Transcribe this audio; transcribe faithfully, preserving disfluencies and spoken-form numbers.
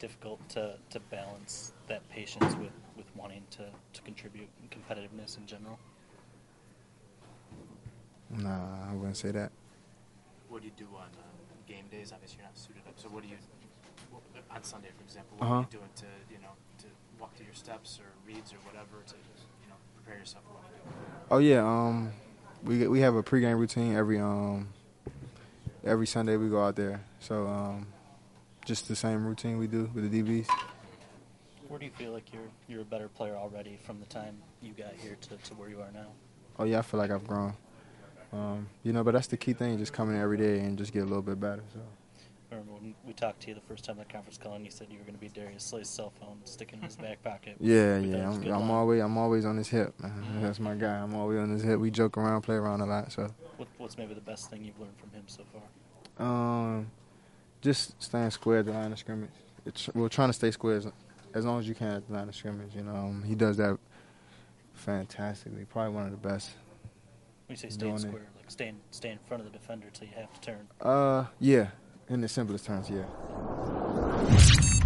difficult to, to balance that patience with, with wanting to, to contribute and competitiveness in general? Nah, I wouldn't say that. What do you do on uh, game days? Obviously, you're not suited up. So, what do you on Sunday, for example? What uh-huh. are you doing to you know to walk through your steps or reads or whatever to you know prepare yourself for what you do? Oh yeah, um, we we have a pregame routine every um every Sunday we go out there. So um, just the same routine we do with the D Bs. Where do you feel like you're you're a better player already from the time you got here to, to where you are now? Oh yeah, I feel like I've grown. Um, you know, but that's the key thing, just coming in every day and just get a little bit better. So. I remember when we talked to you the first time in the conference call, and you said you were going to be Darius Slay's cell phone sticking in his back pocket. Yeah, We yeah, thought it was a I'm, good I'm line. always I'm always on his hip, man. Mhm. That's my guy. I'm always on his hip. We joke around, play around a lot. So, What, what's maybe the best thing you've learned from him so far? um, just staying square at the line of scrimmage. It's, we're trying to stay square as, as long as you can at the line of scrimmage. You know, um, he does that fantastically. Probably one of the best. When you say staying Doing it. square, like stay in, stay in front of the defender till you have to turn. Uh, yeah, in the simplest terms, yeah.